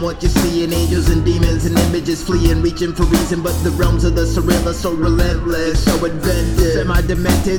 what you're seeing. Angels and demons and images fleeing, reaching for reason, but the realms of the surreal are so relentless, so inventive. Semi-demented,